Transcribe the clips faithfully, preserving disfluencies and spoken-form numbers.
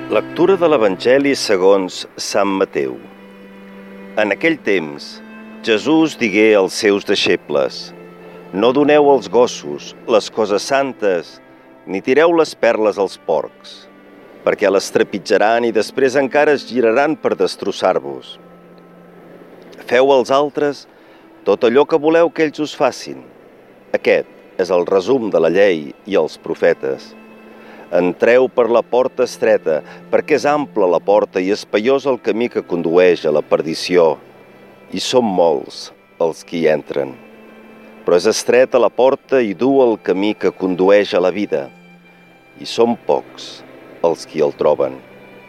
Lectura de l'Evangeli segons Sant Mateu. En aquell temps, Jesús digué als seus deixebles: No doneu als gossos les coses santes, ni tireu les perles als porcs, perquè les trepitjaran i després encara es giraran per destrossar-vos. Feu als altres tot allò que voleu que ells us facin. Aquest és el resum de la llei i els profetes. Entreu per la porta estreta, perquè és ampla la porta i espaiós el camí que condueix a la perdició, i són molts els que hi entren. Però és estreta la porta i dur el camí que condueix a la vida, i són pocs els qui el troben.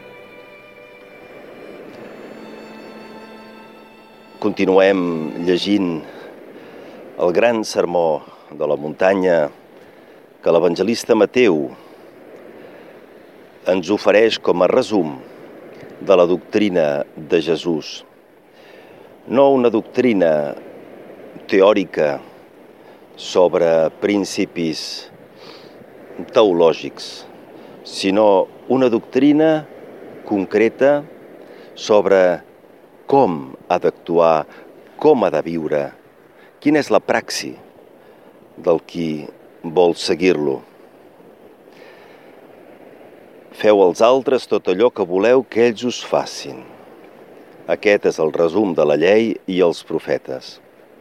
Continuem llegint el gran sermó de la muntanya que l'evangelista Mateu ens ofereix com a resum de la doctrina de Jesús. No una doctrina teòrica sobre principis teològics, sinó una doctrina concreta sobre com ha d'actuar, com ha de viure, quina és la praxi del qui vol seguir-lo. Feu als altres tot allò que voleu que ells us facin. Aquest és el resum de la llei i els profetes.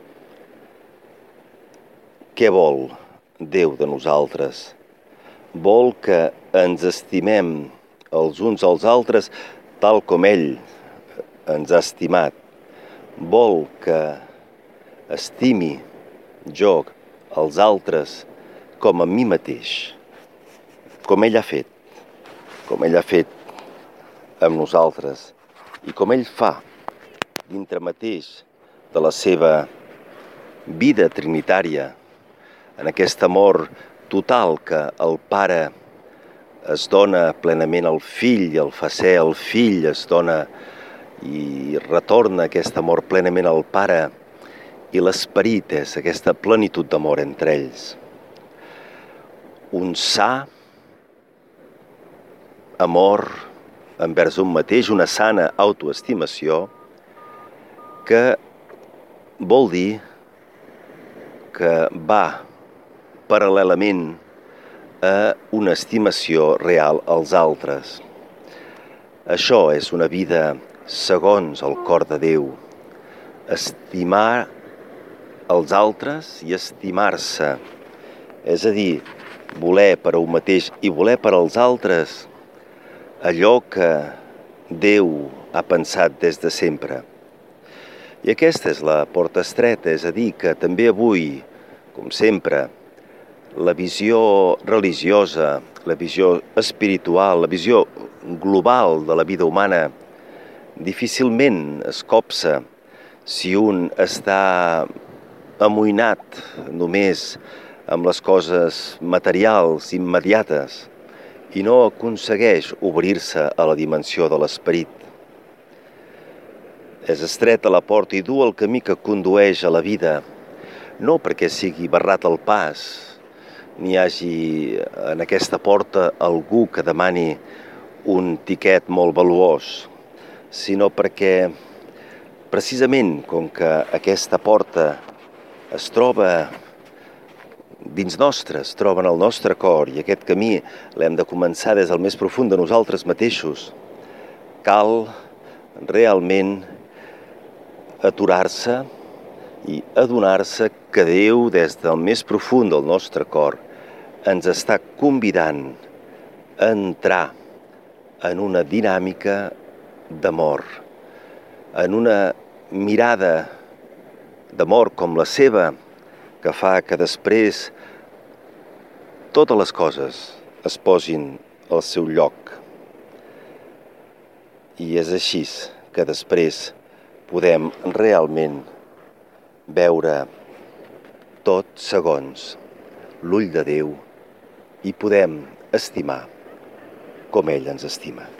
Què vol Déu de nosaltres? Vol que ens estimem els uns als altres tal com ell ens ha estimat. Vol que estimi jo els altres com a mi mateix, com ell ha fet, com ell ha fet amb nosaltres i com ell fa dintre mateix de la seva vida trinitària, en aquest amor total que el Pare es dona plenament al Fill i el fa ser el Fill es dona i retorna aquest amor plenament al Pare, i l'Esperit és aquesta plenitud d'amor entre ells. Un sa amor envers un mateix, una sana autoestimació, que vol dir que va paral·lelament a una estimació real als altres. Això és una vida segons el cor de Déu. Estimar els altres i estimar-se, és a dir, voler per a un mateix i voler per als altres allò que Déu ha pensat des de sempre. I aquesta és la porta estreta, és a dir, que també avui, com sempre, la visió religiosa, la visió espiritual, la visió global de la vida humana difícilment es copsa si un està amoïnat només amb les coses materials, immediates, i no aconsegueix obrir-se a la dimensió de l'esperit. És estreta la porta i dur el camí que condueix a la vida, no perquè sigui barrat el pas, ni hi hagi en aquesta porta algú que demani un tiquet molt valuós, sinó perquè, precisament com que aquesta porta es troba dins nostre, es troba en el nostre cor, i aquest camí l'hem de començar des del més profund de nosaltres mateixos, cal realment aturar-se i adonar-se que Déu, des del més profund del nostre cor, ens està convidant a entrar en una dinàmica d'amor, en una mirada d'amor com la seva, que fa que després totes les coses es posin al seu lloc. I és així que després podem realment veure tot segons l'ull de Déu i podem estimar com ell ens estima.